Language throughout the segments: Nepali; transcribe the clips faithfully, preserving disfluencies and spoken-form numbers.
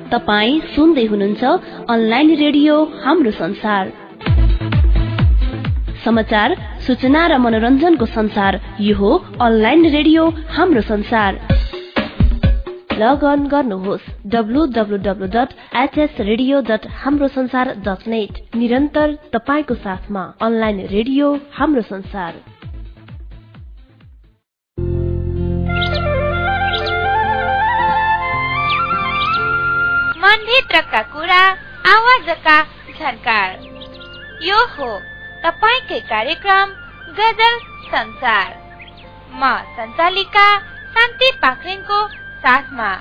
तपाई सुन्दै हुनुहुन्छ अनलाइन रेडियो हाम्रो संसार। समाचार, सूचना र मनोरञ्जनको संसार, यो हो online radio Hamro Sansar. Log on गर्नुहोस् W W W dot H S radio dot Hamro Sansar dot net. निरन्तर तपाईको साथमा अनलाइन रेडियो हाम्रो संसार। मनभित्रका कुरा, आवाजका झन्कार, यो हो तपाईकै कार्यक्रम गजल संसार। म सञ्चालिका शान्ति पाखरिनको साथमा।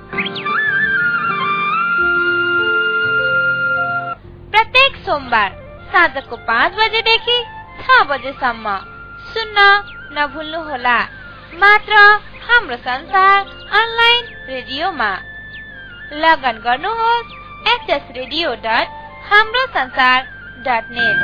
प्रत्येक सोमबार साँझको पाँच बजेदेखि छ बजेसम्म सुन्न नभुल्नुहोला, मात्र हाम्रो संसार अनलाइन रेडियोमा। लगन गर्नुहोस् H S radio dot Hamro Sansar dot net.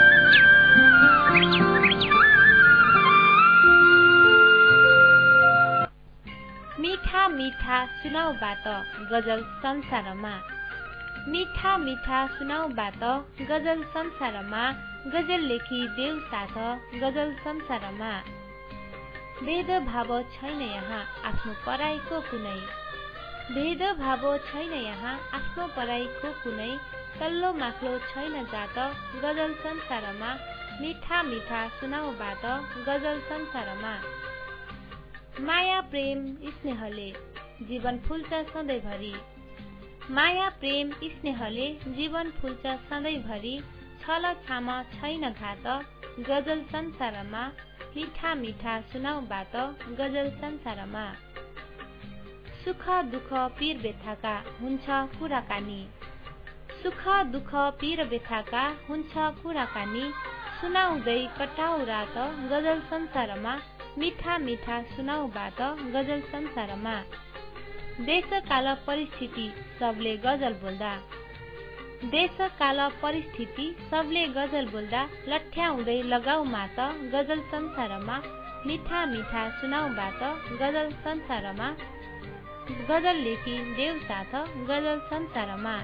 मीठा मीठा सुनाउ बात गजल संसारमा। मीठा मीठा सुनाउ बात गजल संसारमा। गजल लेखी देऊ साथ गजल संसारमा। भेदभाव छैन यहाँ आफ्नो पराईको कुनै। भेदभाव छैन यहाँ आफ्नो पराईको कुनै। तल्लो माथ्लो छैन जात गजल संसारमा। मीठा मीठा सुनाउ बात गजल संसारमा। माया प्रेम स्नेहले जीवन फुल्छ सधैँभरि। माया प्रेम स्नेहले जीवन फुल्छ सधैँभरि। छल छाम छैन घात गजल संसारमा। मीठा मीठा सुनाउ बात गजल संसारमा। सुख दुःख पीर व्यथाका हुन्छ कुराकानी। सुख दुःख पीर व्यथाका हुन्छ कुराकानी। सुनाउँदै कटाउ रात गजल संसारमा। मीठा मीठा सुनाउ बात गजल संसारमा। देशकाल परिस्थिति सबले गजल बोल्दा। देशकाल परिस्थिति सबले गजल बोल्दा। लठ्याउँदै लगाउ मात गजल संसारमा। मीठा मीठा सुनाउ बात गजल संसारमा। गजल लेखी देव साथ गजल संसारमा।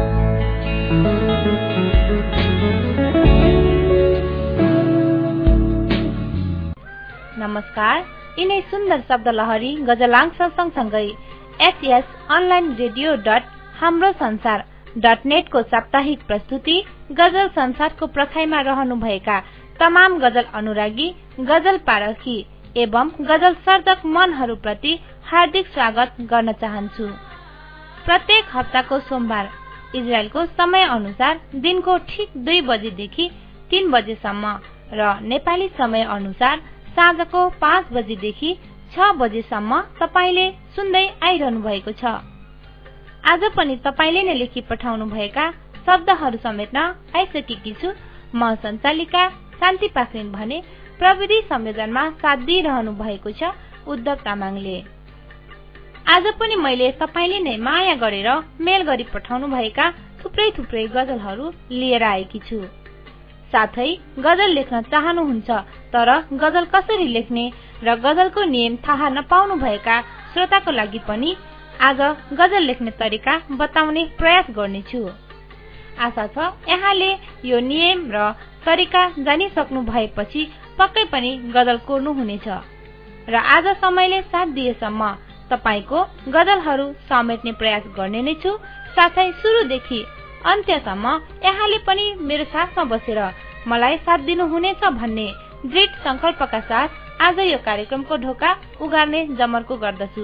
नमस्कार, यिनै सुन्दर शब्द लहरी गजलांश सँगसँगै HS online radio dot Hamro Sansar dot net को साप्ताहिक प्रस्तुति गजल संसारको प्रथाइमा रहनुभएका तमाम गजल अनुरागी, गजल पारखी एवं गजल सर्जक मनहरूप्रति हार्दिक स्वागत गर्न चाहन्छु। प्रत्येक हप्ताको सोमबार इजरायलको समय अनुसार दिनको ठिक दुई बजेदेखि तीन बजेसम्म र नेपाली समय अनुसार साँझको पाँच बजेदेखि छ बजेसम्म तपाईले सुन्दै आइरहनु भएको छ। आज पनि तपाईले नै लेखी पठाउनु भएका शब्दहरू समेट्न आइसकेकी छु। म सञ्चालिका शान्ति पाखरिन भने प्रविधि संयोजनमा साथ दिइरहनु भएको छ उद्धव तामाङले। आज पनि मैले तपाईले नै माया गरेर मेल गरी पठाउनु भएका थुप्रै थुप्रै गजलहरू लिएर आएकी छु। साथै गजल लेख्न चाहनुहुन्छ तर गजल कसरी लेख्ने र गजलको नियम थाहा नपाउनु भएका श्रोताको लागि पनि आज गजल लेख्ने तरिका बताउने प्रयास गर्नेछु। आशा छ यहाँले यो नियम र तरिका जानिसक्नु भएपछि पक्कै पनि गजल कोर्नु हुनेछ र आज समयले साथ दिएसम्म तपाईको गजलहरू समेट्ने प्रयास गर्ने नै छु। साथै सुरुदेखि अन्त्यसम्म यहाँले पनि मेरो साथमा बसेर मलाई साथ दिनु हुनेछ भन्ने दृढ संकल्पका साथ आज यो कार्यक्रमको ढोका उगार्ने जमर्को गर्दछु।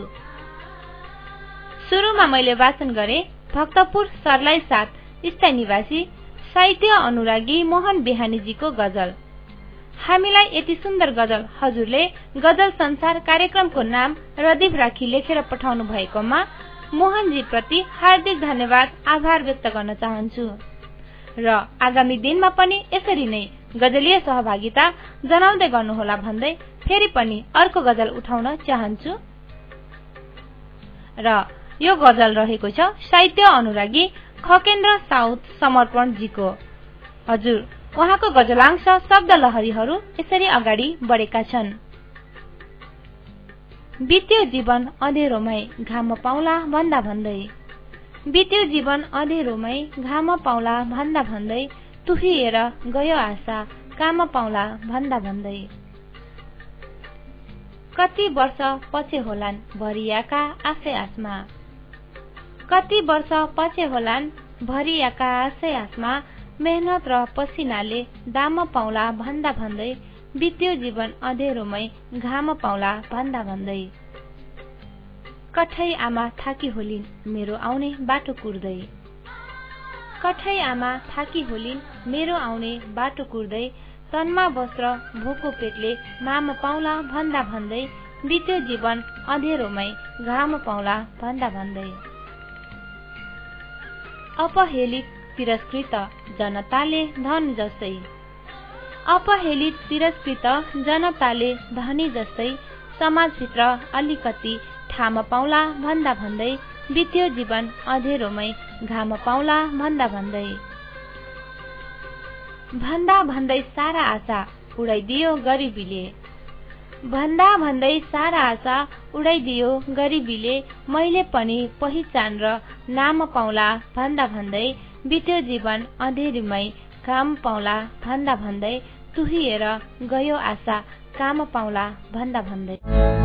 सुरुमा मैले वाचन गरे भक्तपुर सर्लाही साथ स्थायी निवासी साहित्य अनुरागी मोहन बिहानीजीको गजल। हामीलाई यति सुन्दर गजल हजुरले गजल संसार कार्यक्रमको नाम रदीप राखी लेखेर पठाउनु भएकोमा मोहनजी प्रति हार्दिक धन्यवाद आभार व्यक्त गर्न चाहन्छु र आगामी दिनमा पनि यसरी नै गजलीय सहभागिता जनाउँदै गर्नुहोला भन्दै फेरि पनि अर्को गजल उठाउन चाहन्छु र यो गजल रहेको छ साहित्य अनुरागी खकेन्द्र साउथ समर्पण जीको। हजुर उहाँको गजलांश शब्द लहरीहरू यसरी अगाडि बढेका छन्। बित्यो जीवन अँधेरोमै घाम पाउला भन्दा भन्दै बित्यो जीवन अँधेरोमै घाम पाउला भन्दा भन्दै तुहिएर गयो आशा काम पाउला भन्दा भन्दै। कति वर्ष पछि होलान् भरियाका आशै आसमा, कति वर्ष पछि होलान् भरियाका आशै आसमा, मेहनत र पसिनाले दाम पाउला भन्दा भन्दै बित्यो जीवन अँधेरोमै घाम पाउला भन्दा भन्दै। कठै आमा थाकी होलिन् मेरो आउने बाटो कुर्दै, कठै आमा थाकी होलिन् मेरो आउने बाटो कुर्दै, तनमा वस्त्र भोको पेटले माम पाउला भन्दा भन्दै बित्यो जीवन अँधेरोमै घाम पाउला भन्दा भन्दै। अपहेलित तिरस्कृत जनताले धन जस्तै, अपहेलित तिरस्कृत जनताले धनी जस्तै, समाजभित्र अलिकति ठाम पाउला भन्दा भन्दै बित्यो जीवन अँधेरोमै घाम पाउला भन्दा भन्दै। भन्दा भन्दै सारा आशा उडाइदियो गरिबीले, भन्दा भन्दै सारा आशा उडाइदियो गरिबीले, मैले पनि पहिचान र नाम पाउला भन्दा भन्दै बित्यो जीवन अँधेरीमै घाम पाउला भन्दा भन्दै तुहिएर गयो आशा काम पाउला भन्दा भन्दै।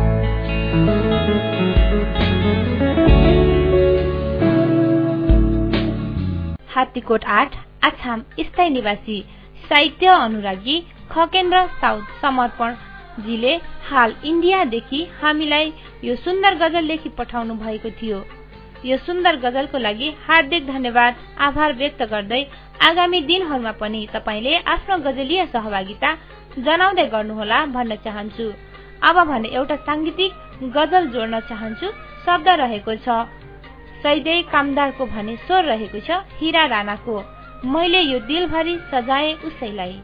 हात्तीकोट आठ आछाम स्थायी निवासी साहित्य अनुरागी खगेन्द्र साउद समर्पण जीले हाल इन्डियादेखि हामीलाई यो सुन्दर गजल लेखी पठाउनु भएको थियो। यो सुन्दर गजलको लागि हार्दिक धन्यवाद आभार व्यक्त गर्दै आगामी दिनहरूमा पनि तपाईले आफ्नो गजलीय सहभागिता जनाउँदै गर्नुहोला भन्न चाहन्छु। अब भने एउटा सांगीतिक गजल जोड्न चाहन्छु। शब्द रहेको छ सैदै कामदारको भने स्वर रहेको छ हिरा राणाको, मैले यो दिलभरि सजाए उसैलाई।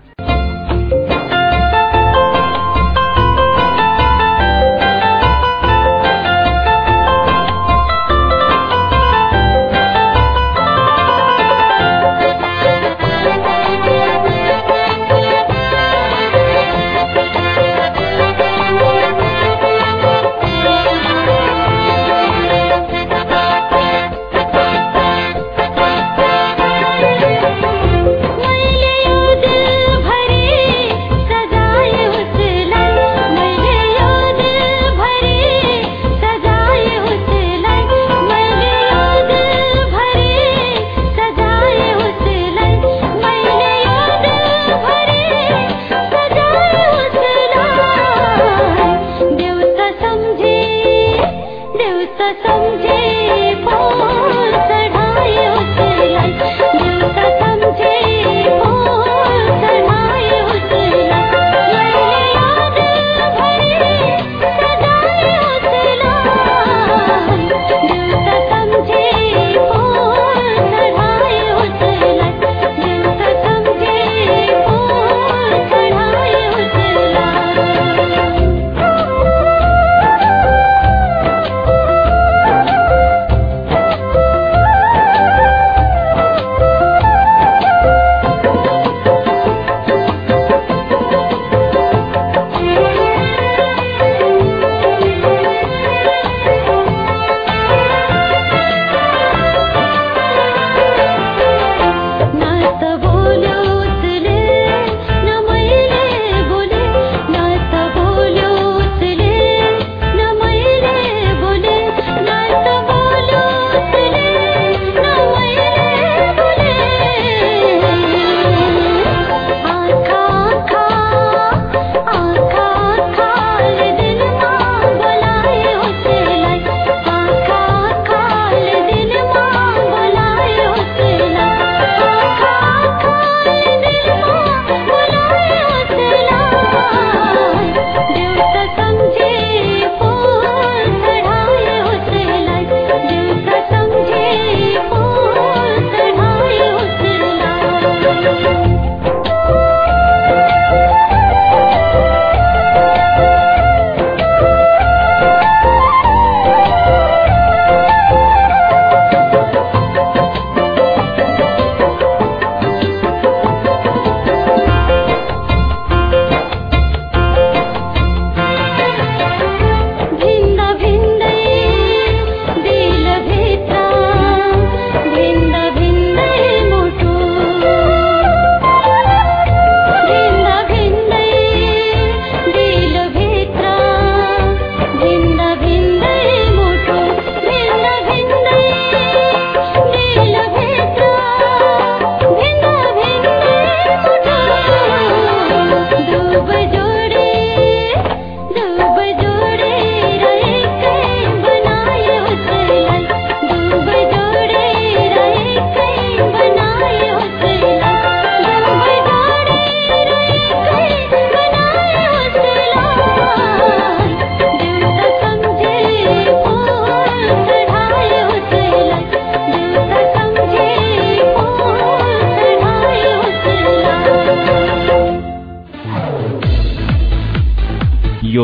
मैले यो दिल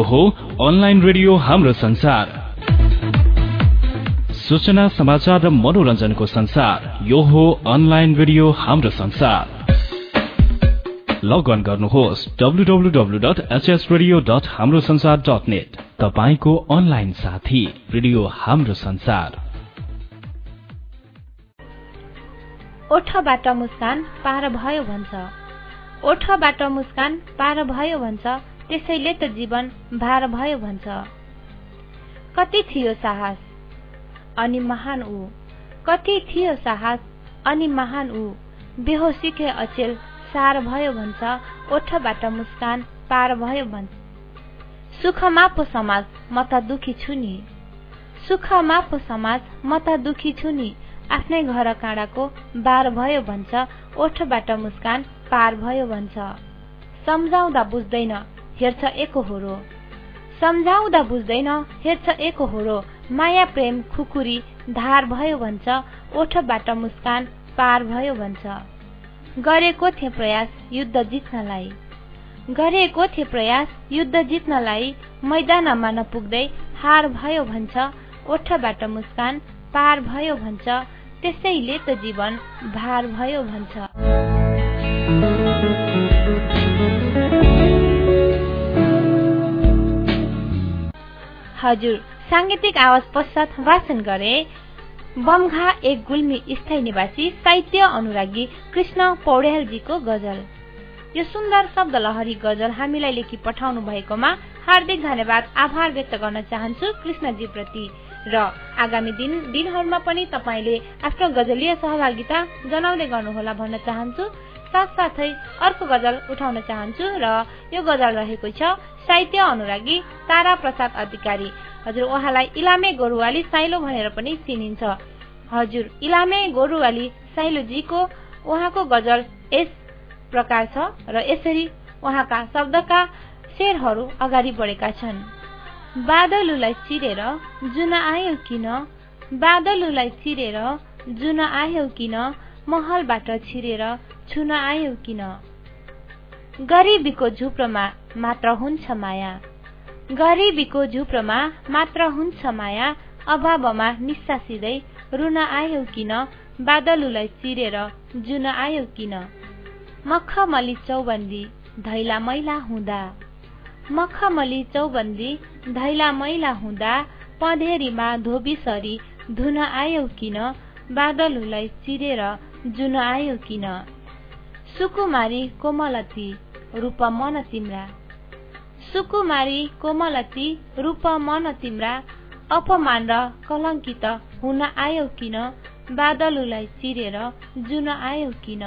हो अनलाइन रेडियो हाम्रो संसार। सूचना, समाचार र मनोरञ्जनको संसार यो हो online radio Hamro Sansar. Log on गर्नुहोस् W W W dot H S radio dot Hamro Sansar dot net. तपाईको अनलाइन साथी रेडियो हाम्रो संसार। ओठबाट मुस्कान पार भयो भन्छ, ओठबाट मुस्कान पार भयो भन्छ, त्यसैले त जीवन भार भयो भन्छ। कति थियो साहस अनि महान ऊ, कति थियो साहस अनि महान ऊ, बेहोसीकै अचेल सार भयो भन्छ, ओठबाट मुस्कान पार भयो भन्छ। सुखमा पो समाज म त दुखी छु नि, सुखमा पो समाज म त दुखी छु नि, आफ्नै घर काँडाको बार भयो भन्छ, ओठबाट मुस्कान पार भयो भन्छ। सम्झाउँदा बुझ्दैन हेर्छ एकहोरो, सम्झाउँदा बुझ्दैन हेर्छ एकहोरो, माया प्रेम खुकुरी धार भयो भन्छ, ओठबाट मुस्कान पार भयो भन्छ। गरेको थिए प्रयास युद्ध जित्नलाई, गरेको थिए प्रयास युद्ध जित्नलाई, मैदानमा नपुग्दै हार भयो भन्छ, ओठबाट मुस्कान पार भयो भन्छ, त्यसैले त जीवन भार भयो भन्छ। हजुर, सांगीतिक आवाज पश्चात वाचन गरे बमघा एक गुल्मी स्थायी निवासी साहित्य अनुरागी कृष्ण पौडेलजीको गजल। यो सुन्दर शब्द लहरी गजल हामीलाई लेखी पठाउनु भएकोमा हार्दिक धन्यवाद, आभार व्यक्त गर्न चाहन्छु कृष्णजी प्रति। र आगामी दिन दिनहरुमा पनि तपाईले आफ्नो गजलीय सहभागिता जनाउँदै गर्नुहोला भन्न चाहन्छु। साथसाथै अर्को गजल उठाउन चाहन्छु र यो गजल रहेको छ साहित्य अनुरागी तारा प्रसाद अधिकारी। हजुर, उहाँलाई इलामे गोरुवाली साइलो भनेर पनि चिनिन्छ। हजुर, इलामे गोरुवाली साइलोजीको उहाँको गजल यस प्रकार छ र यसरी उहाँका शब्दका शेरहरू अगाडि बढेका छन्। बादलुलाई चिरेर जुन आयो किन, बादलुलाई चिरेर जुन आयो किन, महलबाट छिरेर छुन आयो किन। गरिबीको झुप्रोमा मात्र हुन्छ माया, गरिबीको झुप्रोमा मात्र हुन्छ माया, अभावमा निस्सासिँदै रुन आयो किन, बादलुलाई चिरेर जुन आयो किन। मखमली चौबन्दी धैला मैला हुँदा, मखमली चौबन्दी धैला मैला हुँदा, पँधेरीमा धोबीसरी धुन आयो किन, बादलुलाई चिरेर जुन आयो किन। सुकुमारी कोमलती रूप मन तिम्रा, सुकुमारी कोमलती रूप मन तिम्रा, अपमान र कलंकित हुन आयो किन, बादलुलाई चिरेर जुन आयो किन।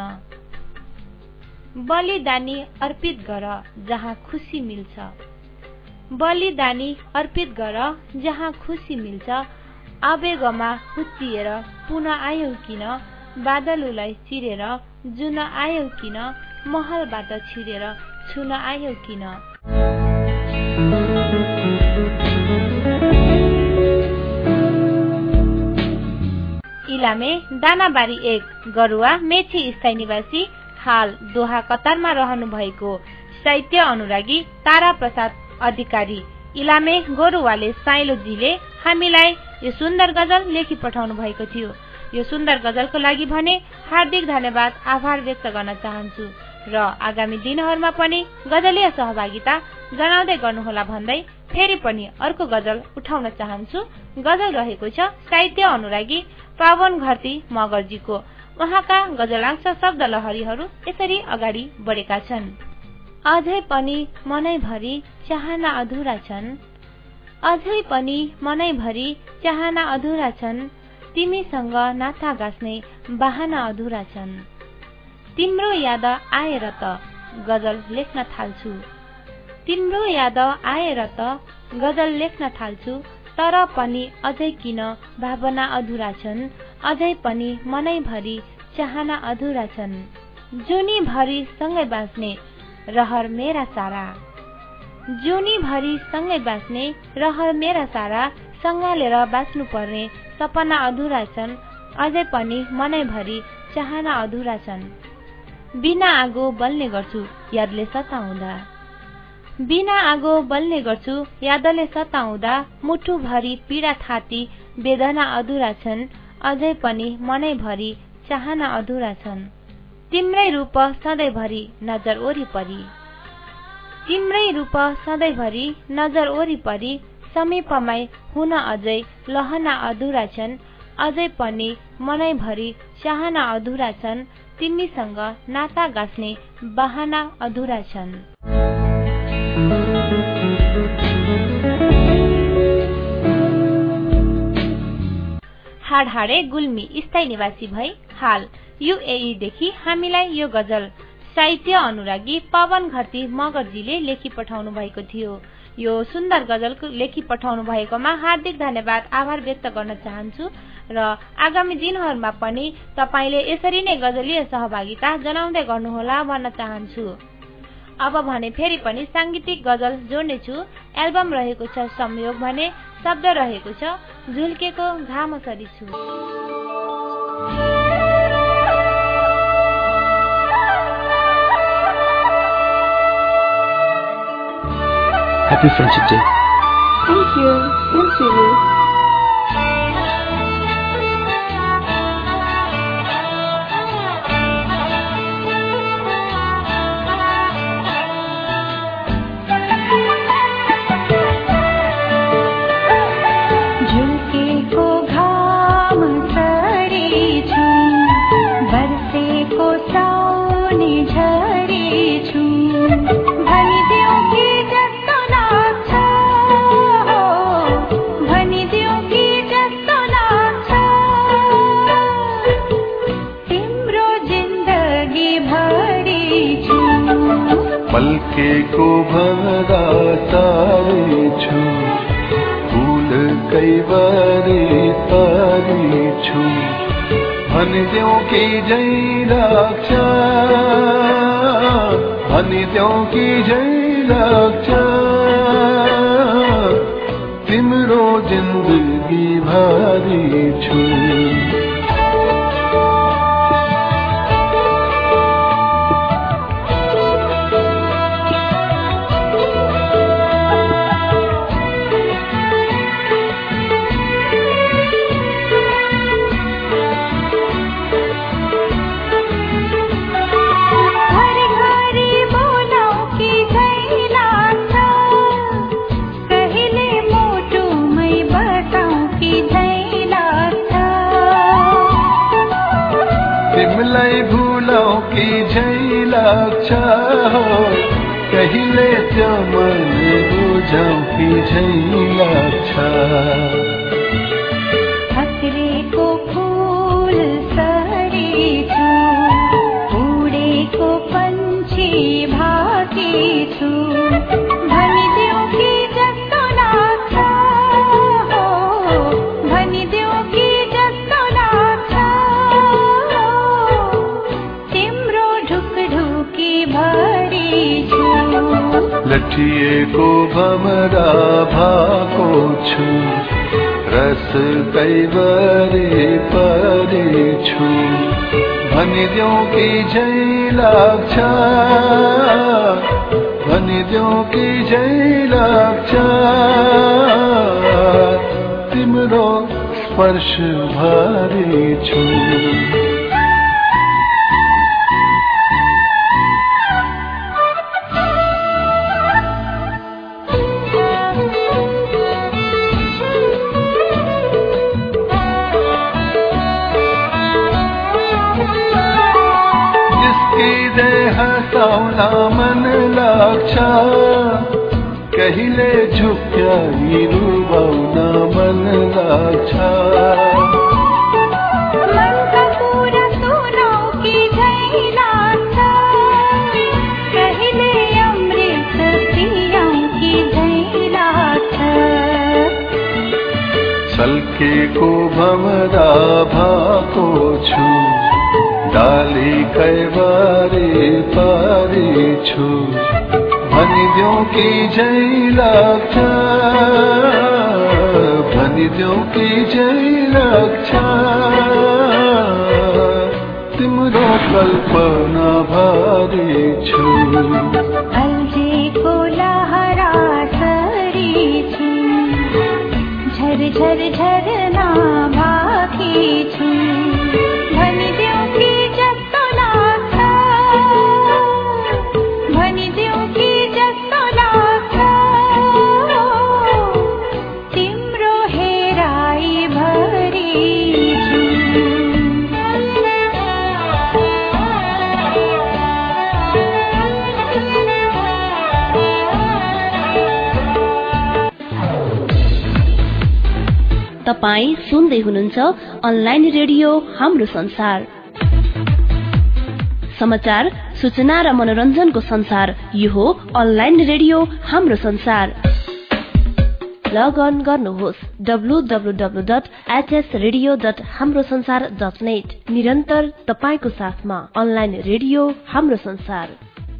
बलिदानी अर्पित गर जहाँ खुसी मिल्छ, बलिदानी अर्पित गर जहाँ खुसी मिल्छ, आवेगमा हुत्तिएर पुनः आयो किन, बादलुलाई चिरेर जुन आयो किन, महलबाट छिरेर छुन आयो किन। इलामे दानाबारी एक गरुवा मेची स्थायी निवासी हाल दोहा कतारमा रहनु भएको साहित्य अनुरागी तारा प्रसाद अधिकारी इलामे गोरुवाले साइलोजीले हामीलाई यो सुन्दर गजल लेखी पठाउनु भएको थियो। यो सुन्दर गजलको लागि भने हार्दिक धन्यवाद, आभार व्यक्त गर्न चाहन्छु र आगामी दिनहरुमा पनि गजलीय सहभागिता जनाउँदै गर्नुहोला भन्दै फेरि पनि अर्को गजल उठाउन चाहन्छु। गजल रहेको छ साहित्य अनुरागी पावन घरती मगरजीको। उहाँका गजलांश शब्द लहरीहरू यसरी अगाडि बढेका छन्। अझै पनि मनैभरि चाहना अधुरा छन्, अझै पनि मनैभरि चाहना अधुरा छन्, तिमीसँग नाता गाँस्ने बहाना अधुरा छन्। तिम्रो याद आएर त गजल लेख्न थाल्छु, तिम्रो याद आएर त गजल लेख्न थाल्छु, तर पनि अझै किन भावना अधुरा छन्, अझै पनि मनैभरि चाहना अधुरा छन्। जुनी भरि सँगै बाँच्ने रहर मेरा सारा, जुनी भरि सँगै बाँच्ने रहर मेरा सारा, सँगालेर बाँच्नु पर्ने सपना अधुरा छन्, अझै पनि मनैभरि चाहना अधुरा छन्। बिना आगो बल्ने गर्छु यादले सताउँदा, बिना आगो बल्ने गर्छु यादले सताउँदा मुठु भरी पीडा थाती वेदना अधुरा छन् अझै पनि मनैभरि चाहना अधुरा छन् तिम्रै रूप सधैँभरि नजर वरिपरि तिम्रै रूप सधैँभरि नजर वरिपरि समीपमै हुन अझै लहना अधुरा छन् अझै पनि मनैभरि चाहना अधुरा छन् तिमीसँग नाता गाँस्ने बहाना अधुरा छन्। हाडहाडे गुल्मी स्थायी निवासी भई हाल युएई देखि हामीलाई यो गजल साहित्य अनुरागी पवन घरती मगरजीले लेखी पठाउनु भएको थियो। यो सुन्दर गजल लेखी पठाउनु भएकोमा हार्दिक धन्यवाद आभार व्यक्त गर्न चाहन्छु र आगामी दिनहरुमा पनि तपाईले यसरी नै गजलीय सहभागिता जनाउँदै गर्नुहोला भन्न चाहन्छु। अब भने फेरि पनि सांगीतिक गजल जोड्ने छु। एल्बम रहेको छ संयोग भने शब्द रहेको छ झुल्केको घाम सरी छु। Happy Friendship Day. Thank you. Same to you. पल्केको भरा तारी छु फूल कैवारी तारी छु भनिदेऊ कि जै लाग्छ भनिदेऊ कि जै लाग्छ तिम्रो जिन्दगी भारी छु। कहिले त्यो मन बुझाउ कि झै लाग्छ हसरेको फूल सरी छु उडेको पन्छी भाकी छु भनिदेऊ कि जस्तो लाग्छ हो भनिदेऊ कि जस्तो लाग्छ तिम्रो ढुकढुकी भरी लठिएको भमरा भएको छु रस कैवरी परी छु भनिदेऊ कि झै लाग्छ भनिदेऊ कि झै लाग्छ तिम्रो स्पर्श भारी छु। मन लाग्छ कहिले झुक्याई रुबाउन मन लाग्छ मनका कुरा सुनाऊ कि झै लाग्छ कहिले अमृत पियाऊ कि झै लाग्छ सल्केको भमरा भएको छु डाली कैवारी पारी छु भनिदेऊ कि झै लाग्छ भनिदेऊ कि झै लाग्छ तिम्रो कल्पना भारी छु अल्झेको लहर झरझरना बाँकी छु भनिदेऊ कि जस्तो लाग्छ भनिदेऊ कि जस्तो लाग्छ तिम्रो हेराइ भरि छु तपाई सुन्दै हुनुहुन्छ अनलाइन रेडियो हाम्रो संसार। समाचार, सूचना र मनोरञ्जनको संसार यो हो online radio Hamro Sansar. Log on गर्नुहोस् W W W dot H S radio dot Hamro Sansar dot net. निरन्तर तपाईको साथमा अनलाइन रेडियो हाम्रो संसार।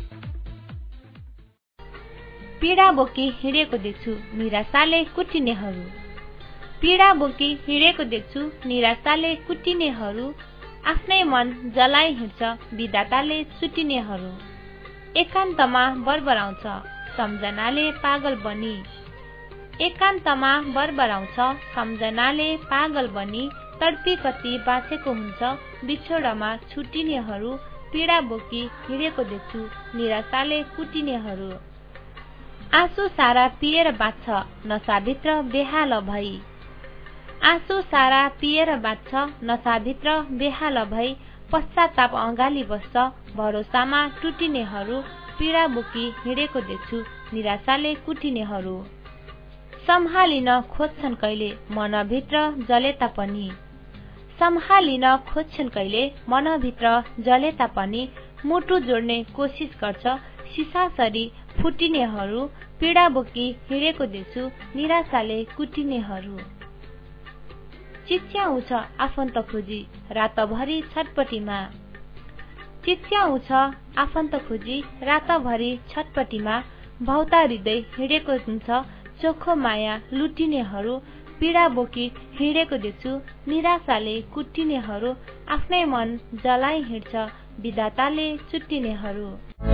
पीडा बोकी हिँडेको देख्छु निराशाले कुटिनेहरू पीडा बोकी हिँडेको देख्छु निराशाले कुटिनेहरू आफ्नै मन जलाइ हिँड्छ विधाताले छुटिनेहरू एकान्तमा बरबराउँछ सम्झनाले पागल बनी एकान्तमा बरबराउँछ सम्झनाले पागल बनी तडपी कति बाँचेको हुन्छ बिछोडमा छुटिनेहरू पीडा बोकी हिँडेको देख्छु निराशाले कुटिनेहरू आँसु सारा पिएर बाँच्छ नसाभित्र बेहाल भई आँसु सारा पिएर बाँच्छ नसाभित्र बेहाल भई पश्चाताप अँगाली बस्छ भरोसामा टुटिनेहरू पीडा बोकी हिँडेको देख्छु निराशाले कुटिनेहरू सम्हालिन खोज्छन् कहिले मनभित्र जले तापनि सम्हालिन खोज्छन् कहिले मनभित्र जले तापनि मुटु जोड्ने कोसिस गर्छ सिसासरी फुटिनेहरू पीडा बोकी हिँडेको देख्छु निराशाले कुटिनेहरू चिच्याउँछ आफन्त खोजी रातभरि छटपटीमा चिच्याउँछ आफन्त खोजी रातभरि छटपटीमा भौता हृदय हिँडेको हुन्छ चोखो माया लुटिनेहरू पीडा बोकी हिँडेको देख्छु निराशाले कुटिनेहरू आफ्नै मन जलाइ हिँड्छ विधाताले चुट्टिनेहरू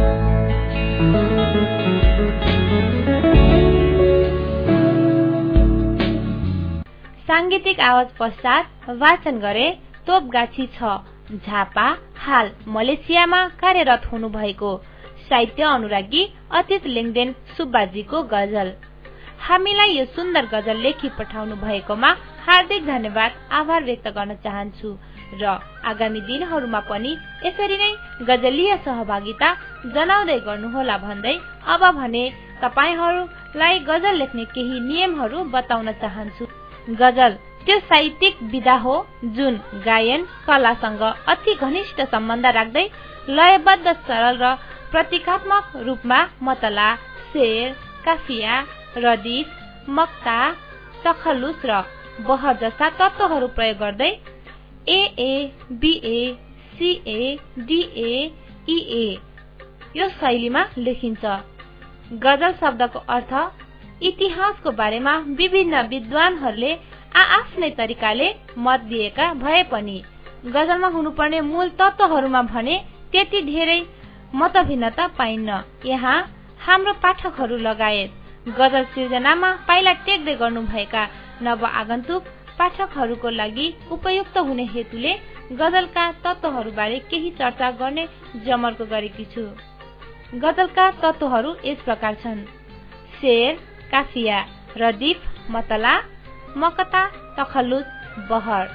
सांगीतिक आवाज पश्चात वाचन गरे तोपगाछी छ झापा हाल मलेसियामा कार्यरत हुनु भएको साहित्य अनुरागी अतीत लेङदेन सुब्बाजीको गजल। हामीलाई यो सुन्दर गजल लेखी पठाउनु भएकोमा हार्दिक धन्यवाद आभार व्यक्त गर्न चाहन्छु र आगामी दिनहरूमा पनि यसरी नै गजलीय सहभागिता जनाउँदै गर्नुहोला भन्दै अब भने तपाईहरूलाई गजल लेख्ने केही नियमहरू बताउन चाहन्छु। गजल त्यो साहित्यिक विधा हो जुन गायन कलासँग अति घनिष्ठ सम्बन्ध राख्दै लयबद्ध सरल र प्रतीकात्मक रूपमा मतला शेर काफिया रदिफ मक्ता तखल्लुस र बहर जस्ता तत्त्वहरू प्रयोग गर्दै A A B A C A D A E A यो शैलीमा लेखिन्छ। गजल शब्दको अर्थ इतिहासको बारेमा विभिन्न विद्वानहरूले आआफ्नै तरिकाले मत दिएका भए पनि गजलमा हुनुपर्ने मूल तत्त्वहरूमा भने त्यति धेरै मतभिन्नता पाइन्न। यहाँ हाम्रो पाठकहरू लगायत गजल सिर्जनामा पाइला टेक्दै गर्नुभएका नव आगन्तुक पाठकहरूको लागि उपयुक्त हुने हेतुले गजलका तत्त्वहरूबारे केही चर्चा गर्ने जमर्को गरेकी छु। गजलका तत्त्वहरू यस प्रकार छन्: शेर काफिया रदिफ मतला मकता तखल्लुस बहर।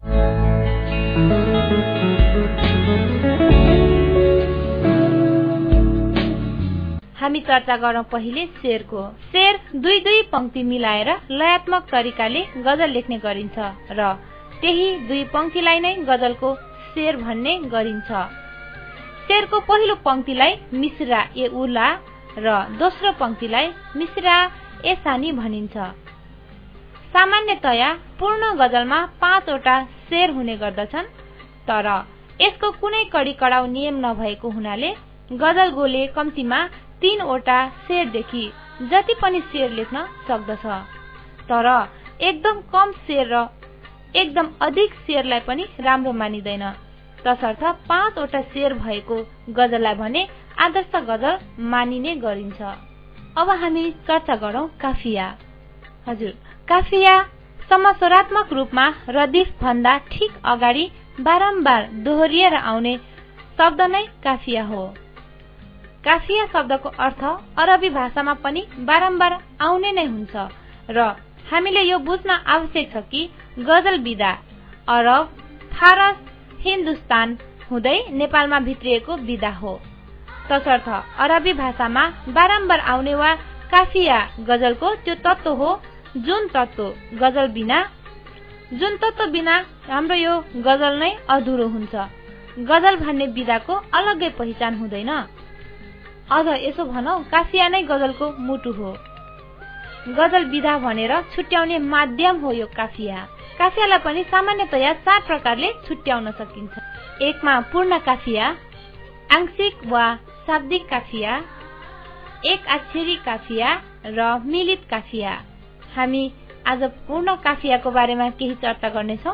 हामी चर्चा गरौं पहिले शेरको। शेर दुई दुई पंक्ति मिलाएर लयात्मक तरिकाले गजल लेख्ने गरिन्छ र त्यही दुई पंक्तिलाई नै गजलको शेर भन्ने गरिन्छ। शेरको पहिलो पंक्तिलाई मिसरा ए उला र दोस्रो पंक्तिलाई मिसरा ए सानी भनिन्छ। सामान्यतया पूर्ण गजलमा पाँचवटा शेर हुने गर्दछन्, तर यसको कुनै कडी कडाउ नियम नभएको हुनाले गजलगोले कम्तीमा तीनवटा शेरदेखि जति पनि शेर लेख्न सक्दछ। तर एकदम कम शेर र एकदम अधिक शेरलाई पनि राम्रो मानिदैन। तसर्थ पाँचवटा शेर भएको गजललाई भने आदर्श गजल मानिने गरिन्छ। अब हामी चर्चा गरौं काफिया। हजुर, काफिया समासोरात्मक रूपमा रदिफ भन्दा ठिक अगाडि बारम्बार दोहोरिएर आउने शब्द नै काफिया हो। काफिया शब्दको अर्थ अरबी भाषामा पनि बारम्बार आउने नै हुन्छ र हामीले यो बुझ्न आवश्यक छ कि गजल विधा अरब, फारस, हिन्दुस्तान हुँदै नेपालमा भित्रिएको विधा हो। तसर्थ अरबी भाषामा बारम्बार आउने वा काफिया गजलको त्यो तत्त्व हो जुन तत्त्व गजल बिना जुन तत्त्व बिना हाम्रो यो गजल नै अधुरो हुन्छ। गजल भन्ने विधाको अलग्गै पहिचान हुँदैन। अझ यसो भनौं काफिया नै गजलको मुटु हो। गजल विधा भनेर छुट्याउने माध्यम हो यो काफिया। काफियालाई पनि सामान्यतया चार प्रकारले छुट्याउन सकिन्छ। एकमा पूर्ण काफिया, आंशिक वा शाब्दिक काफिया, एक अक्षरी काफिया र मिलित काफिया। हामी आज पूर्ण काफियाको बारेमा केही चर्चा गर्नेछौं।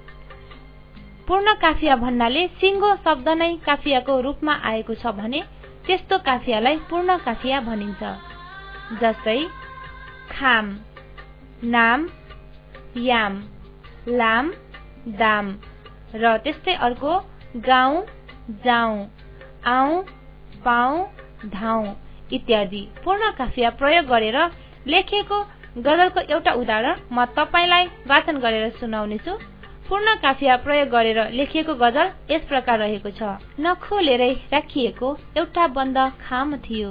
पूर्ण काफिया भन्नाले सिंगो शब्द नै काफियाको रूपमा आएको छ भने त्यस्तो काफियालाई पूर्ण काफिया भनिन्छ। जस्तै खाम, नाम, याम, लाम, दाम र त्यस्तै अर्को गाउँ, जाउँ, आउँ, पाउँ, धाउँ इत्यादि पूर्ण काफिया प्रयोग गरेर लेखिएको गजलको एउटा उदाहरण म तपाईलाई वाचन गरेर सुनाउनेछु। पूर्ण काफिया प्रयोग गरेर लेखिएको गजल यस प्रकार रहेको छ। नखोलेरै राखिएको एउटा बन्द खाम थियो,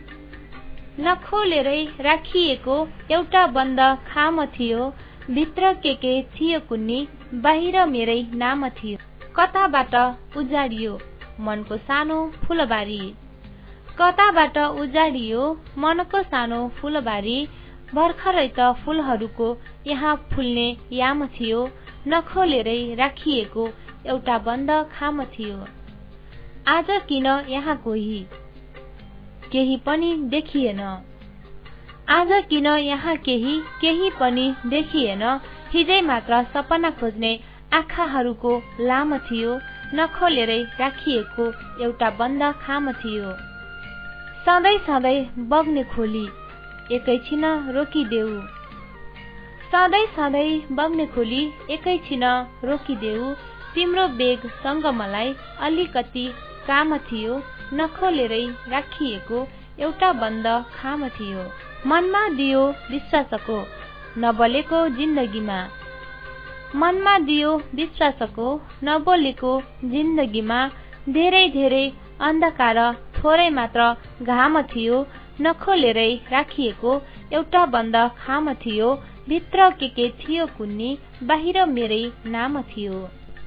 नखोलेरै राखिएको एउटा बन्द खाम थियो, भित्र के के थियो कुन्नी बाहिर मेरै नाम थियो। कताबाट उजाडियो मनको सानो फूलबारी, कताबाट उजाडियो मनको सानो फूलबारी, भर्खरै त फूलहरूको यहाँ फुल्ने याम थियो, नखोलेरै राखिएको एउटा बन्द खाम थियो। आज किन यहाँ कोही केही पनि देखिएन, आज किन यहाँ केही केही पनि देखिएन, हिजै मात्र सपना खोज्ने आँखाहरूको लाम थियो, नखोलेरै राखिएको एउटा बन्द खाम थियो। सधैँ सधैँ बग्ने खोली एकैछिन रोकिदेऊ, सधैँ सधैँ बग्ने खोली एकैछिन रोकिदेऊ, तिम्रो बेगसँग मलाई अलिकति काम थियो, नखोलेरै राखिएको एउटा बन्द खाम थियो। मनमा दियो विश्वासको नबोलेको जिन्दगीमा, मनमा दियो विश्वासको नबोलेको जिन्दगीमा, धेरै धेरै अन्धकार थोरै मात्र घाम थियो, नखोलेरै राखिएको एउटा बन्द खाम थियो, भित्र के के थियो कुन्नी बाहिर मेरै नाम थियो।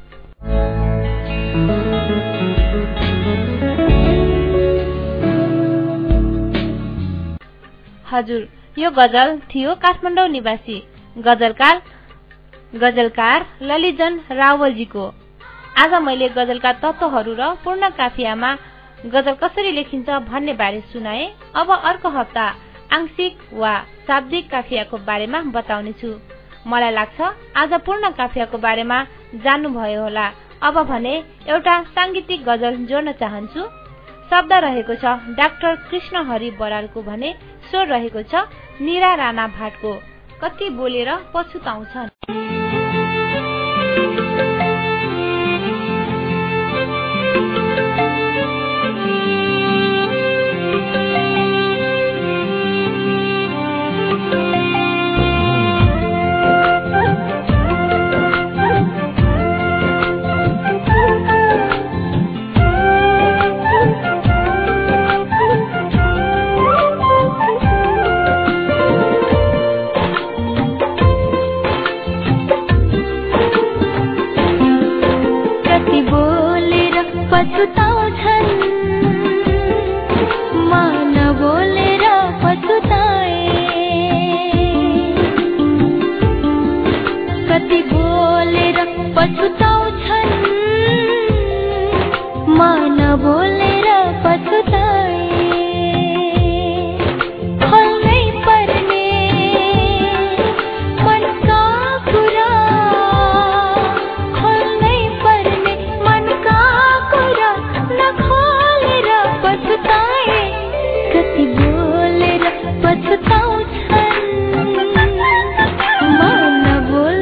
हजुर, यो गजल थियो काठमाडौँ निवासी गजलकार गजलकार ललितजन रावलजीको। आज मैले गजलका तत्त्वहरू र पूर्ण काफियामा गजल कसरी लेखिन्छ भन्ने बारे सुनाए। अब अर्को हप्ता आंशिक वा शाब्दिक काफियाको बारेमा बताउने छु। मलाई लाग्छ आज पूर्ण काफियाको बारेमा जान्नुभयो होला। अब भने एउटा सांगीतिक गजल जोड्न चाहन्छु। शब्द रहेको छ डाक्टर कृष्ण हरि बरालको भने स्वर रहेको छ मीरा राणा भाटको। कति बोलेर पछुताउँछन्। बोल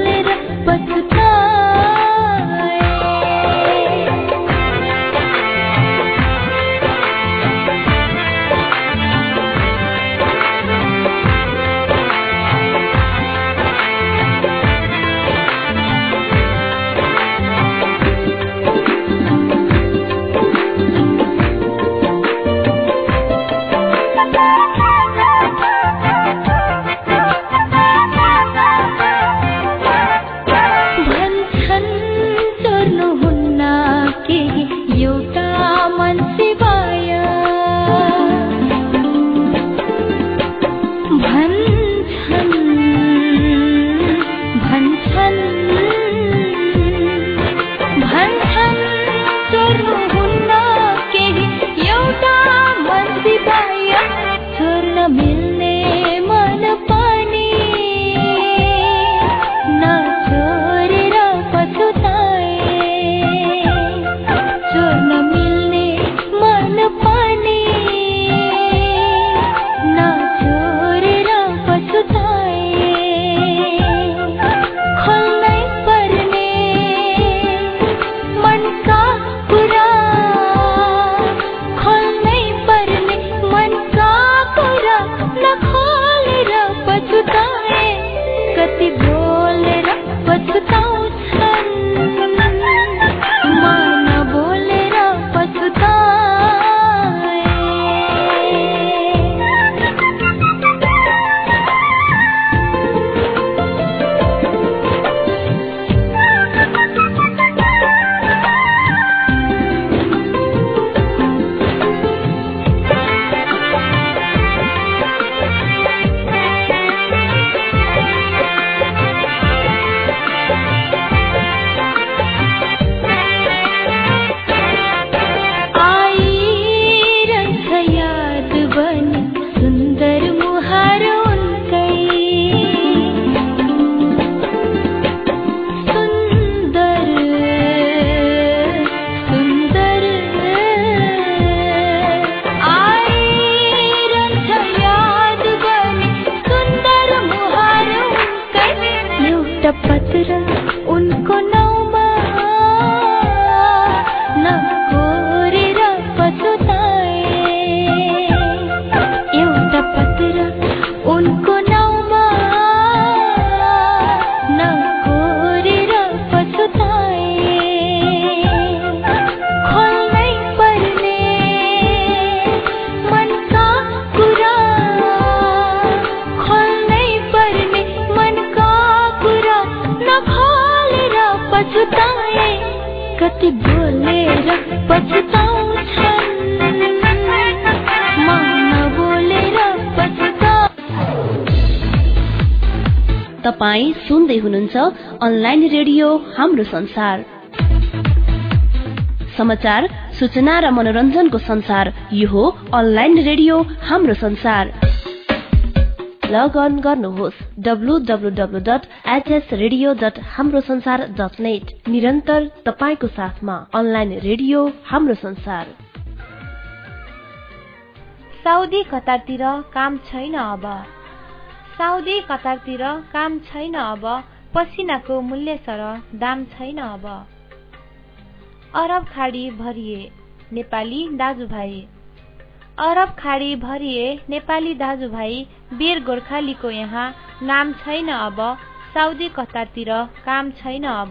भए कति बोलेर पछुताउँछन् म नबोलेर पछुता। तपाई सुन्दै हुनुहुन्छ अनलाइन रेडियो हाम्रो संसार, समाचार, सूचना र मनोरञ्जनको संसार। यो हो online radio Hamro Sansar. Log on गर्नुहोस् W W W dot H S radio dot Hamro Sansar dot net. निरन्तर तपाईको साथमा अनलाइन रेडियो हाम्रो संसार। साउदी कतारतिर काम छैन अब। साउदी कतारतिर काम छैन अब। पसिनाको मूल्य सर दाम छैन अब। अरब खाडी भरिए नेपाली दाजुभाइ। अरब खाडी भरिए नेपाली दाजुभाइ। वीर गोर्खालीको यहाँ नाम छैन अब। साउदी कतारतिर काम छैन अब।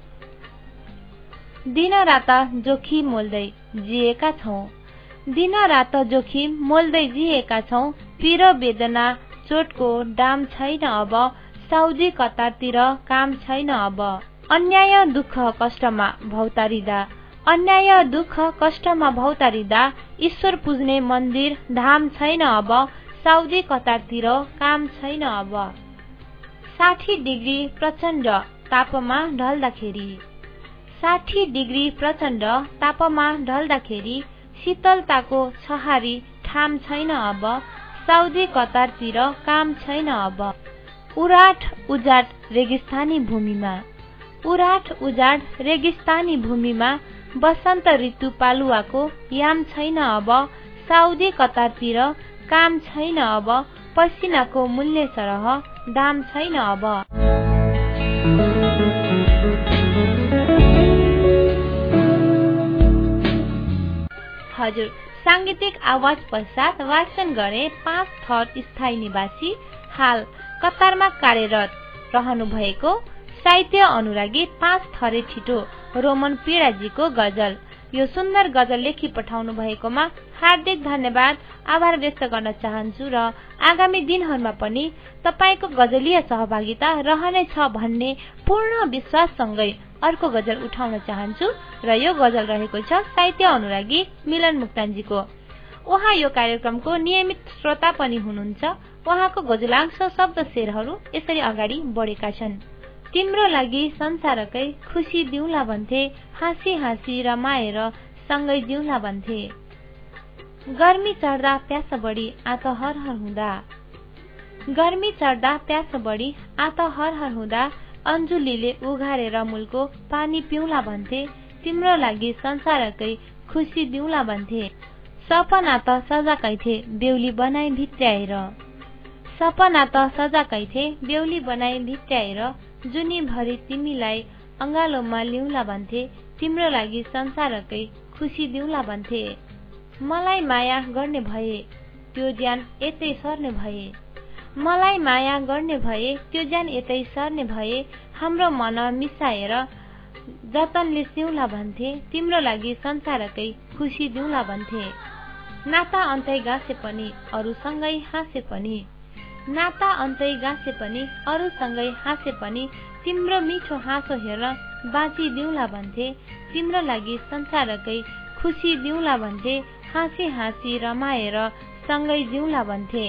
दिन रात जोखिम मोल्दै जिएका छौं। दिन रात जोखिम मोल्दै जिएका छौं। पीर वेदना चोटको दाम छैन अब। साउदी कतारतिर काम छैन अब। अन्याय दुःख कष्टमा भौतारिदा अन्याय दुःख कष्टमा भौतारिदा ईश्वर पुज्ने मन्दिर धाम छैन अब। साउदी कतारतिर काम छैन अब। साठी डिग्री प्रचण्ड तापमा ढल्दाखेरि साठी डिग्री प्रचण्ड तापमा ढल्दाखेरि शीतलताको छहारी ठाम छैन अब। साउदी कतारतिर काम छैन अब। उराट उजाड रेगिस्तानी भूमिमा उराट उजाड रेगिस्तानी भूमिमा बसन्त ऋतु पालुवाको याम छैन अब। साउदी कतारतिर काम छैन अब। पसिनाको मूल्य सरह दाम छैन अब। हजुर, सांगीतिक आवाज पश्चात वाचन गरे पाँच थर स्थायी निवासी हाल कतारमा कार्यरत रहनु भएको साहित्य अनुरागी पाँच थरे छिटो रोमन पीडाजीको गजल। यो सुन्दर गजल लेखी पठाउनु भएकोमा हार्दिक धन्यवाद, आभार व्यक्त गर्न चाहन्छु र आगामी दिनहरुमा पनि तपाईको गजलीय सहभागिता रहनेछ भन्ने पूर्ण विश्वाससँगै अर्को गजल उठाउन चाहन्छु र यो गजल रहेको छ साहित्य अनुरागी मिलन मुक्तानजीको। उहाँ यो कार्यक्रमको नियमित श्रोता पनि हुनुहुन्छ। उहाँको गजलांश शब्द शेरहरू यसरी अगाडि बढेका छन्। तिम्रो लागि संसारकै खुशी दिउँला भन्थे, हाँसी हाँसी रमाएर सँगै जिउँला भन्थे। गर्मी चढ्दा प्यास बढी आत हर हर हुँदा गर्मी चढ्दा प्यास बढी आत हर हर हुँदा अन्जुलीले उघारेर मूलको पानी पिउँला भन्थे। तिम्रो लागि संसारकै खुशी दिउँला भन्थे। सपना त सजाकै थे बेहुली बनाई भित्र्याएर सपना त सजाकै थे बेहुली बनाई भित्र्याएर जुनी भरि तिमीलाई अंगालोमा लिउँला भन्थे। तिम्रो लागि संसारकै खुशी दिउँला भन्थे। मलाई माया गर्ने भए त्यो ज्यान यतै सर्ने भए मलाई माया गर्ने भए त्यो ज्यान यतै सर्ने भए। हाम्रो मन मिसाएर जतनले सिउँला भन्थे। तिम्रो लागि संसारकै खुशी दिउँला भन्थे। नाता अन्तै गाँसे पनि अरूसँगै हाँसे पनि नाता अन्तै गाँसे पनि अरूसँगै हाँसे पनि तिम्रो मिठो हाँसो हेर्न बाँची दिउँला भन्थे। तिम्रो लागि संसारकै खुशी दिउँला भन्थे। हाँसी हाँसी रमाएर सँगै जिउँला भन्थे।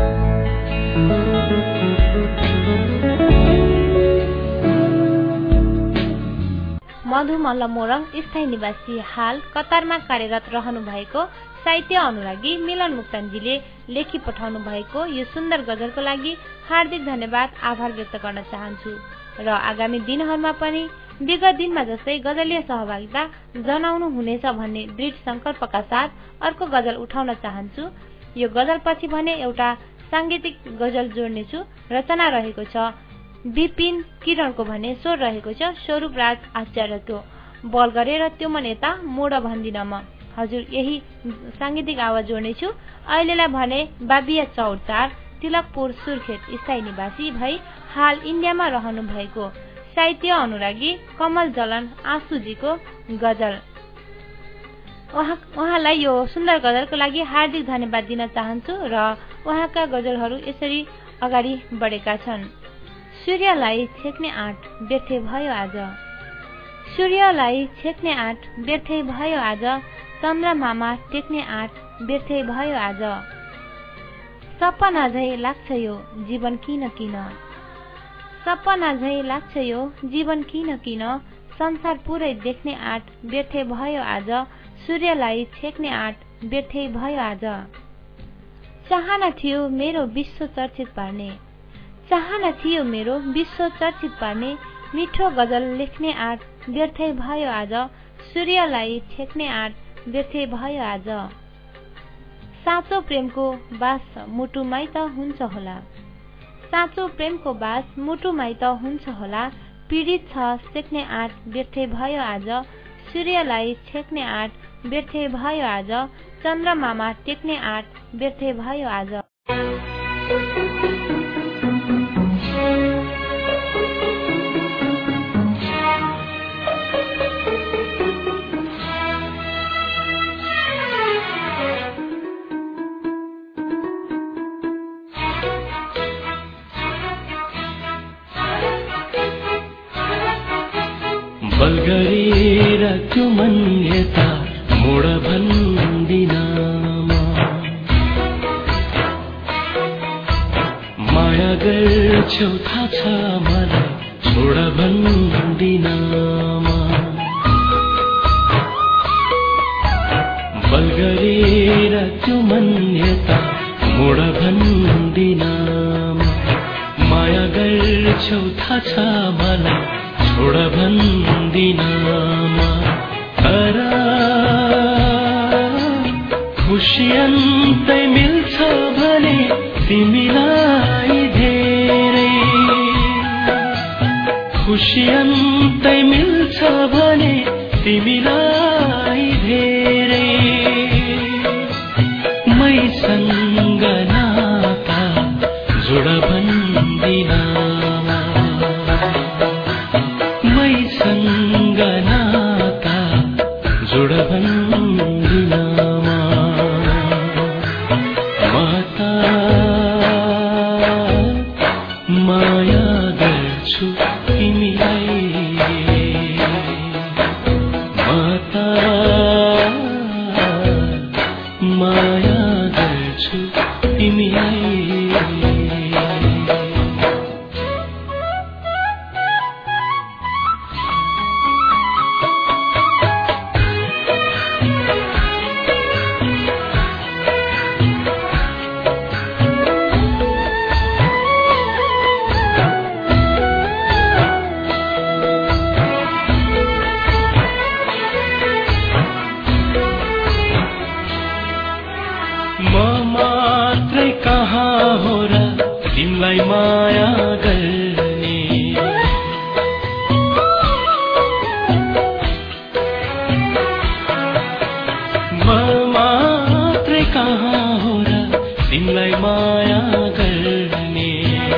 मधुमल्ल मोरङ स्थायी निवासी हाल कतारमा कार्यरत रहनु भएको साहित्य अनुरागी मिलन मुक्तानजीले लेखी पठाउनु भएको यो सुन्दर गजलको लागि हार्दिक धन्यवाद, आभार व्यक्त गर्न चाहन्छु र आगामी दिनहरुमा पनि विगत दिनमा जस्तै गजलीय सहभागिता जनाउनु हुनेछ भन्ने दृढ संकल्पका साथ अर्को गजल उठाउन चाहन्छु। यो गजल पछि भने एउटा सांगीतिक गजल जोड्नेछु। रचना रहेको छ विपिन किरणको भने स्वर रहेको छ स्वरूप राज आचार्यको। बल गरेर त्यो मन यता मोड भन्दिन म। हजुर, यही सांगीतिक आवाज जोड्नेछु। अहिलेलाई भने बाबिया चौरचार तिलकपुर सुर्खेत स्थायी निवासी भई हाल इन्डियामा रहनु भएको साहित्य अनुरागी कमल जलन आँसुजीको गजल। उहाँ उहाँलाई यो सुन्दर गजलको लागि हार्दिक धन्यवाद दिन चाहन्छु र उहाँका गजलहरू यसरी अगाडि बढेका छन्। सूर्यलाई छेक्ने आँट व्यर्थ भयो आज सूर्यलाई छेक्ने आँट व्यर्थै भयो आज, चन्द्रमामा टेक्ने आँट व्यर्थै भयो आज। सपना झै लाग्छ यो जीवन किन किन, सपना झै लाग्छ यो जीवन किन किन, संसार पुरै देख्ने आँट व्यर्थै भयो आज, सूर्यलाई छेक्ने आँट व्यर्थै भयो आज। चाहना थियो मेरो विश्व चर्चित पार्ने, चाहना थियो मेरो विश्व चर्चित पार्ने, मिठो गजल लेख्ने आँट व्यर्थै भयो आज, सूर्यलाई छेक्ने आँट व्यर्थै भयो आज। साँचो प्रेमको बास मुटुमै त हुन्छ होला, साँचो प्रेमको बास मुटुमै त हुन्छ होला, पीडित छ सेक्ने आँट व्यर्थै भयो आज, सूर्यलाई छेक्ने आँट व्यर्थै भयो आज, चन्द्रमामा टेक्ने आँट व्यर्थै भयो आज। बलगरेर त्यो मन यता मोड भन्दिनमा, माया गर्छौ थाहा छ मलाई छोड भन्दिनमा, बलगरेर त्यो मन यता मोड भन्दिनमा, माया गर्छौ थाहा छ मलाई छोड भन्दिनमा, तर खुसी अन्तै मिल्छ भने तिमीलाई धेरै, खुसी अन्तै मिल्छ भने तिमीलाई धेरै, मैसँग नाता जोड भन्दिनमा, मैसँग नाता जोड भन्दिनमा, माता माया गर्छु तिमीलाई, माता माया गर्छु तिमीलाई। तिमीलाई माया गर्ने, म मात्रै कहाँ हो र तिमीलाई माया गर्ने,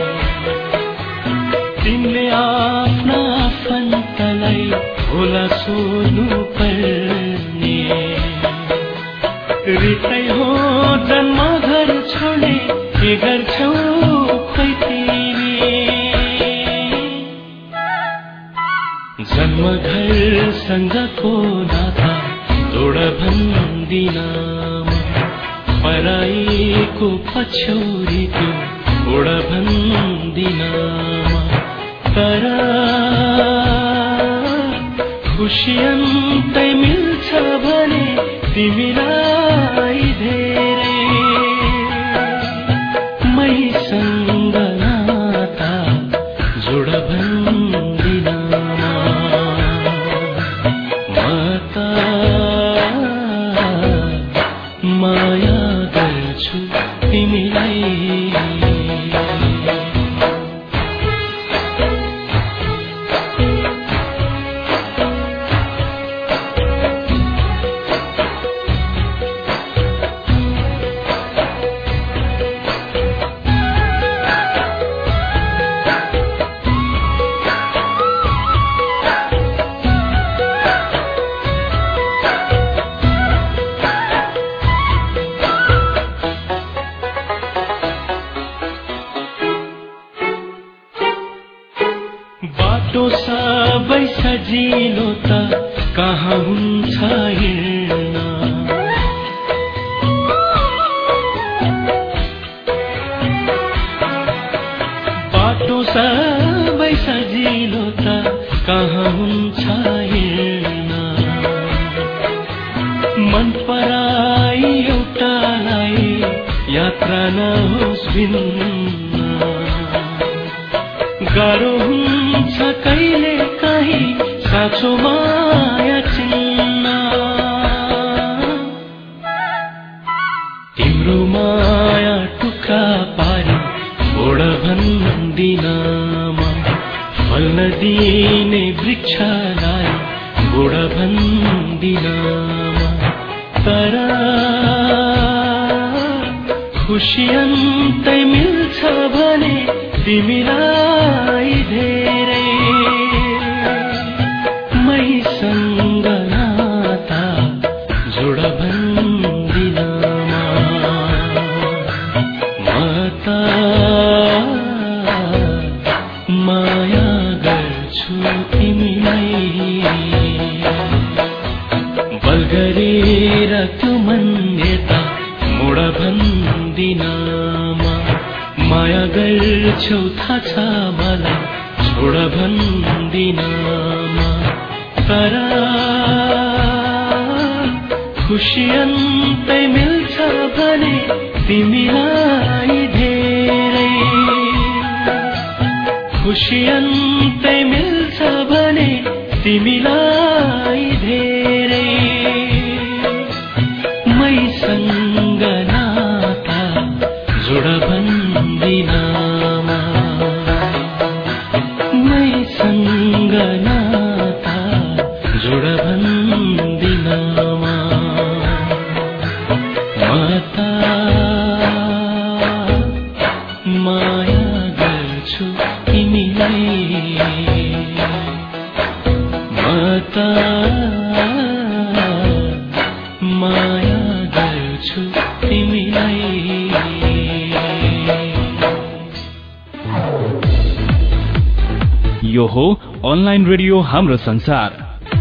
तिमीले आफ्ना आफन्तलाई होला सोध्नु पर्ने, रित्तै हो जन्म घर छोड्ने के गर्छौ खोइ तिमी, जन्म घरसँगको नाता जोड भन्दिनमा, पराईको पछौरी त्यो ओड भन्दिनमा, तर खुसी अन्तै मिल्छ भने तिमीलाई धेरै, मैसँग नाता जोड भन्दिनमा, माता माया गर्छु तिमीलाई। सजिलो त कहाँ हुन्छ हिँड्न बाटो सबै सजिलो त कहाँ हुन्छ हिँड्न मन पराई एउटालाई यात्रा नहोस् भिन्न गाह्रो हुन्छ कहिले काहीँ साँचो माया चिन्न तिम्रो माया टुक्रा पारी बोड भन्दिनमा फल्न दिने वृक्षलाई बोड भन्दिनमा तर खुसी अन्तै मिल्छ भने तिमीलाई धेरै मैसँग नाता जोड भन्दिनमा म त माया गर्छु तिमीलाई बल गरेर त्यो मान्यता मोड भन्दिनमा माया गर्छौ थाहा छ मलाई छोड भन्दिनमा तर खुसी अन्तै मिल्छ भने तिमीलाई धेरै खुसी अन्तै मिल्छ भने तिमीलाई धेरै मैसँग नाता जोड भन्दिनमा मैसँग नाता जोड भन्दिनमा म त माया गर्छु तिमीलाई म त माया गर्छु तिमीलाई यो हो अनलाइन रेडियो हाम्रो संसार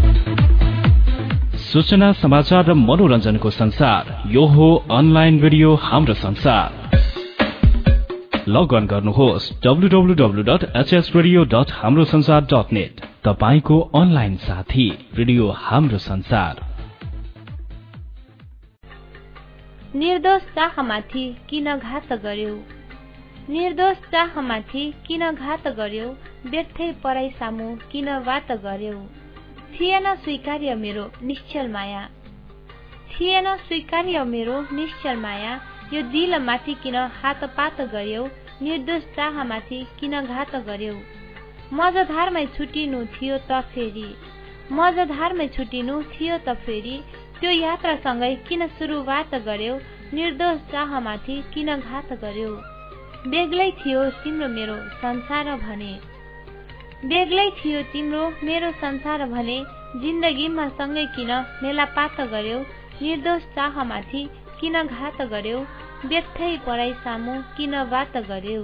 सूचना समाचार र मनोरञ्जनको संसार यो हो online radio Hamro Sansar log on गर्नुहोस् W W W dot H S radio dot Hamro Sansar dot net तपाईको अनलाइन साथी रेडियो हाम्रो संसार निर्दोष चाहमाथि किन घात गर्यौ निर्दोष चाहमाथि किन घात गर्यौ व्यर्थै पराई सामु किन वात गर्यौ थिएन स्वीकार्य मेरो निश्चल माया थिएन स्वीकार्य मेरो निश्चल माया यो दिल माथि किन हातपात गर्यौ निर्दोष चाहमाथि किन घात गर्यौ मजधारमै छुटिनु थियो त फेरि मजधारमै छुटिनु थियो त फेरि त्यो यात्रासँगै किन सुरुवात गर्यौ निर्दोष चाहमाथि किन घात गर्यौ बेग्लै थियो तिम्रो मेरो संसार भने बेग्लै थियो तिम्रो मेरो संसार भने जिन्दगीमा सँगै किन मेलापात गर्यौ निर्दोष चाहमाथि किन घात गर्यौ व्यर्थै पराई सामु किन वात गर्यौ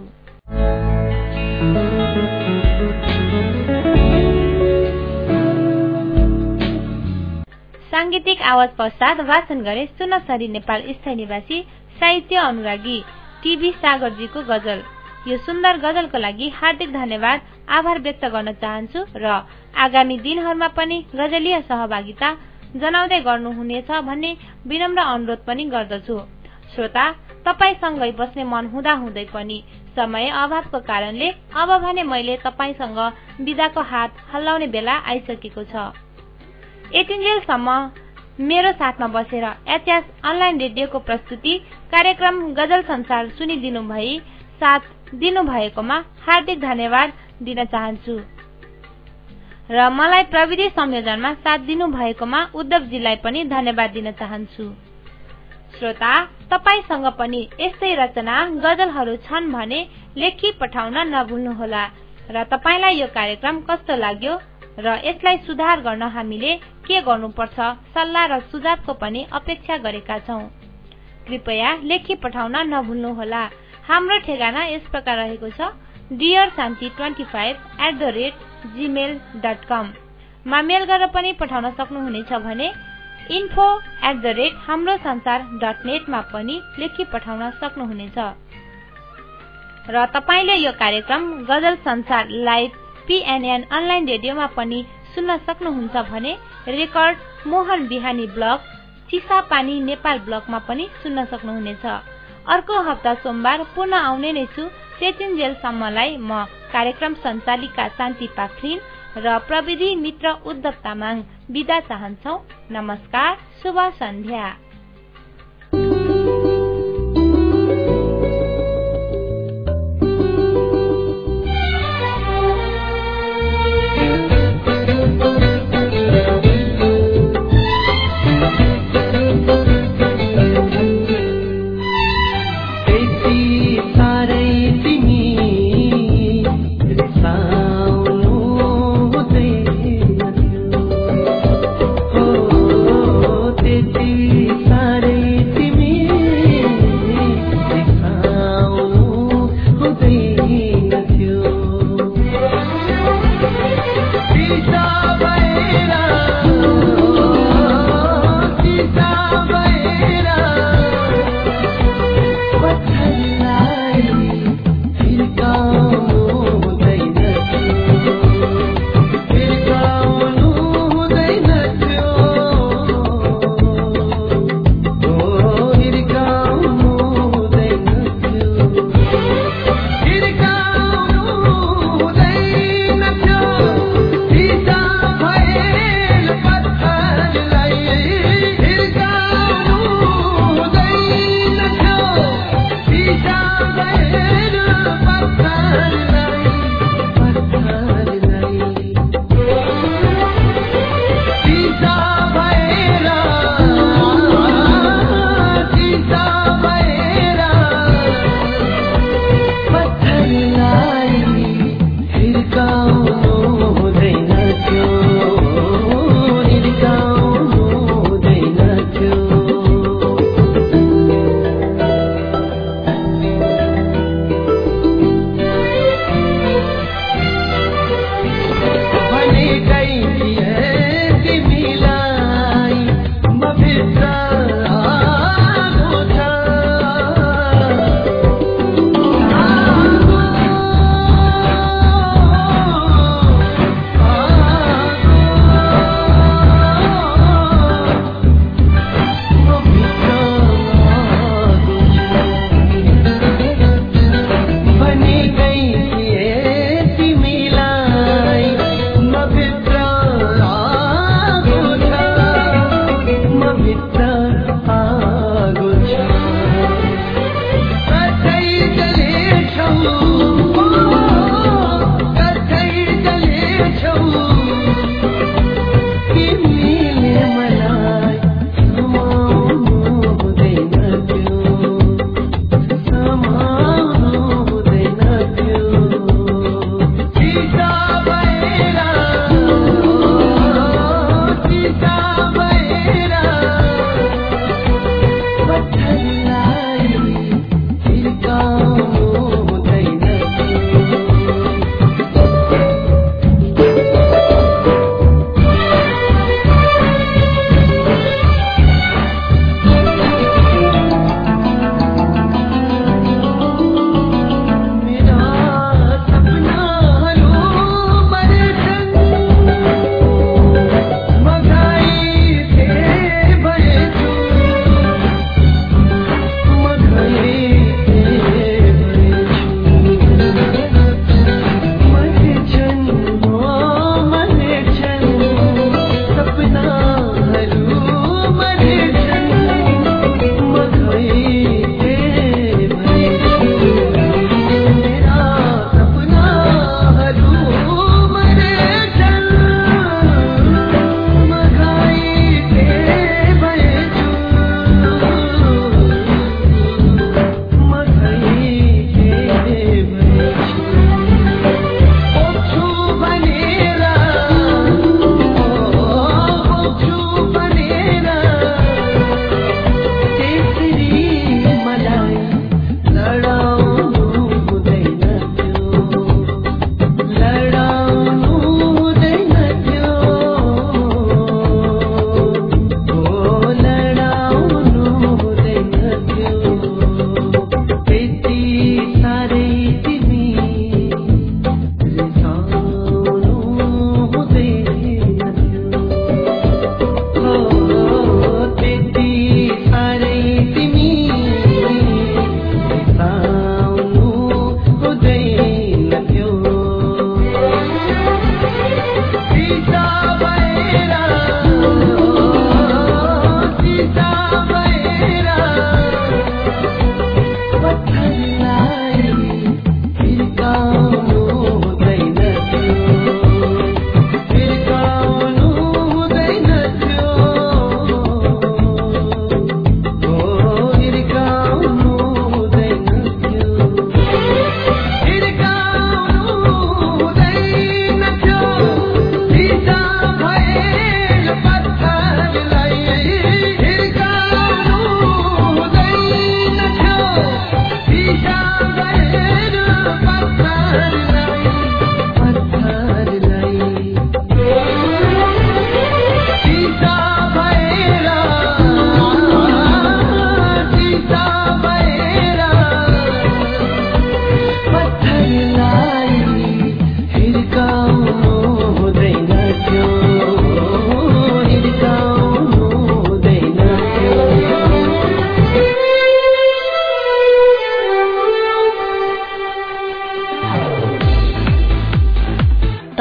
सांगीतिक आवाज पश्चात वाचन गरे सुनसरी नेपाल स्थायी निवासी साहित्य अनुरागी टीबी सागरजीको गजल। यो सुन्दर गजलको लागि हार्दिक धन्यवाद आभार व्यक्त गर्न चाहन्छु र आगामी दिनहरुमा पनि गजलीय सहभागिता जनाउँदै गर्नुहुनेछ भन्ने विनम्र अनुरोध पनि गर्दछु। श्रोता, तपाईसँगै बस्ने मन हुँदा हुँदै पनि समय अभावको कारणले अब भने मैले तपाईसँग बिदाको हात हल्लाउने बेला आइसकेको छ। यतिन्जेलसम्म मेरो साथमा बसेर एचएस अनलाइन रेडियोको प्रस्तुति कार्यक्रम गजल संसार सुनिदिनु भई साथ दिनु भएकोमा हार्दिक धन्यवाद दिन चाहन्छु र मलाई प्रविधि संयोजनमा साथ दिनु भएकोमा उद्धवजीलाई पनि धन्यवाद दिन चाहन्छु। श्रोता, तपाईसँग पनि यस्तै रचना गजलहरू छन् भने लेखी पठाउन नभुल्नुहोला र तपाईलाई यो कार्यक्रम कस्तो लाग्यो र यसलाई सुधार गर्न हामीले के गर्नुपर्छ सल्लाह र सुझावको पनि अपेक्षा गरेका छौं। कृपया लेखी पठाउन नभुल्नुहोला। हाम्रो ठेगाना यस प्रकार रहेको छ dear Shanti twenty five at the rate Gmail dot com. मा मेल गरेर पनि पठाउन सक्नुहुनेछ भने इन्फो एट द रेट हाम्रो संसार डट नेट मा पनि लेखी पठाउन सक्नुहुनेछ। र तपाईले यो कार्यक्रम गजल संसार लाइभ पीएनएन अनलाइन रेडियोमा पनि सुन्न सक्नुहुन्छ भने रेकर्ड मोहन बिहानी ब्लग चिसापानी नेपाल ब्लगमा पनि सुन्न सक्नुहुनेछ। अर्को हप्ता सोमबार पुनः आउने नै छु। त्यतिन्जेलसम्मलाई म कार्यक्रम सञ्चालिका शान्ति पाखरिन र प्रविधि मित्र उद्धव तामाङ बिदा चाहन्छौ। नमस्कार, शुभ सन्ध्या। तेरी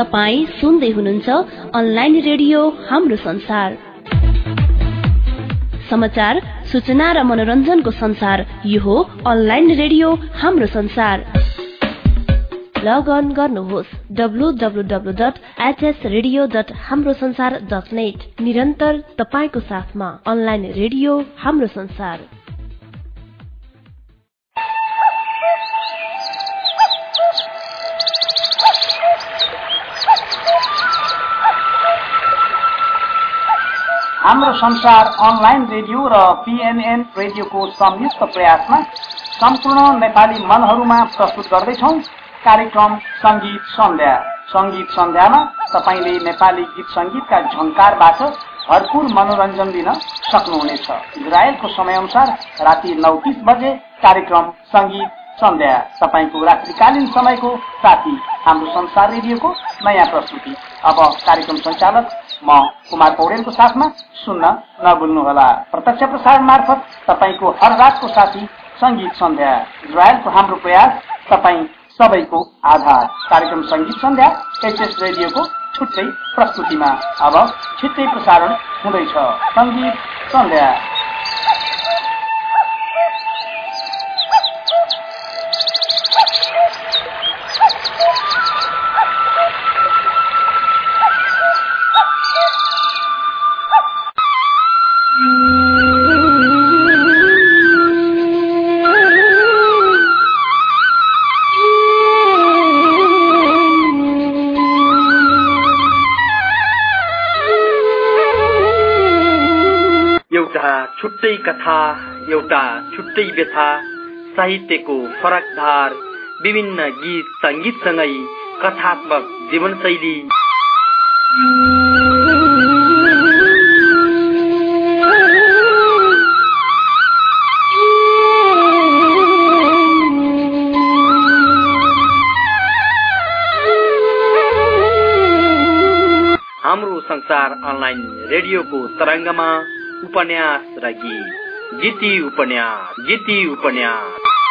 तपाई सुन्दै हुनुहुन्छ अनलाइन रेडियो हाम्रो संसार। समाचार, सूचना र मनोरञ्जनको संसार यो हो online radio Hamro Sansar. Log on गर्नुहोस् W W W dot H S radio dot Hamro Sansar dot net. निरन्तर तपाईको साथमा अनलाइन रेडियो हाम्रो संसार। हाम्रो संसार अनलाइन रेडियो र पीएनएन रेडियोको संयुक्त प्रयासमा सम्पूर्ण नेपाली मनहरूमा प्रस्तुत गर्दैछौं कार्यक्रम संगीत सन्ध्या। संगीत सन्ध्यामा तपाईले नेपाली गीत संगीतका झंकारबाट भरपूर मनोरञ्जन लिन सक्नुहुनेछ। इजरायलको समयअनुसार राति नौ तीस बजे कार्यक्रम संगीत सन्ध्या तपाईको रात्रिकालीन समयको साथी हाम्रो संसार रेडियोको नयाँ प्रस्तुति। अब कार्यक्रम सञ्चालक म कुमार पौडेलको साथमा सुन्न नभुल्नुहोला। प्रत्यक्ष प्रसारण मार्फत तपाईको हर रातको साथी संगीत सन्ध्या। इजरायलको हाम्रो प्रयास तपाई सबैको आधार। कार्यक्रम संगीत सन्ध्या एचएस रेडियोको छुट्टै प्रस्तुतिमा अब छिट्टै प्रसारण हुँदैछ संगीत सन्ध्या। छुट्टै कथा, एउटा छुट्टै व्यथा, साहित्यको फरक धार, विभिन्न गीत संगीतसँगै कथात्मक जीवनशैली। हाम्रो संसार अनलाइन रेडियोको तरंगमा उपन्यास र गीत, गीती उपन्यास, गीती उपन्यास।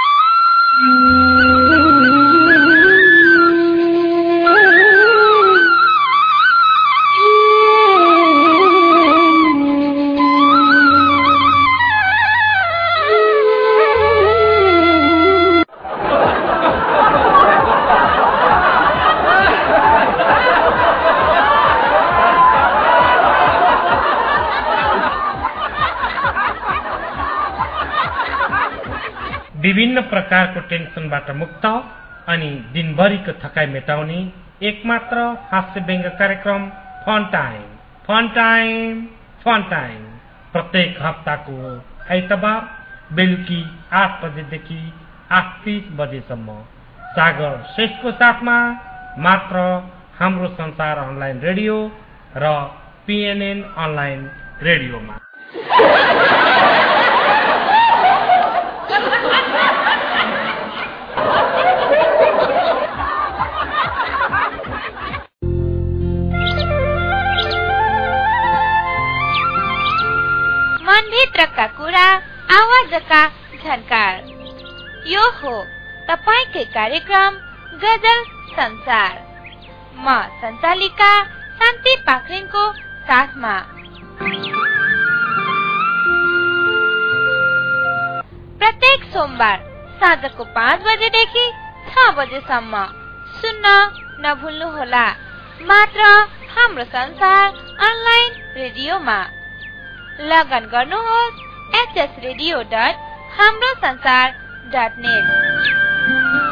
विभिन्न प्रकारको टेन्सनबाट मुक्त अनि दिनभरिको थकाइ मेटाउने एकमात्र हास्य व्यङ्ग्य कार्यक्रम fun time. Fun time fun time प्रत्येक हप्ताको आइतबार बेलुकी आठ बजेदेखि आठ तीस बजेसम्म सागर श्रेष्ठको साथमा मात्र हाम्रो संसार अनलाइन रेडियो र पीएनएन अनलाइन रेडियोमा। मनभित्रका कुरा आवाजका झन्कार यो हो तपाईकै कार्यक्रम गजल संसार। म सञ्चालिका शान्ति पाखरिनको साथमा। प्रत्येक सोमबार साँझको पाँच बजेदेखि छ बजेसम्म सुन्न नभुल्नुहोला मात्र हाम्रो संसार अनलाइन रेडियोमा। लगन गर्नुहोस् H S radio dot Hamro Sansar dot net.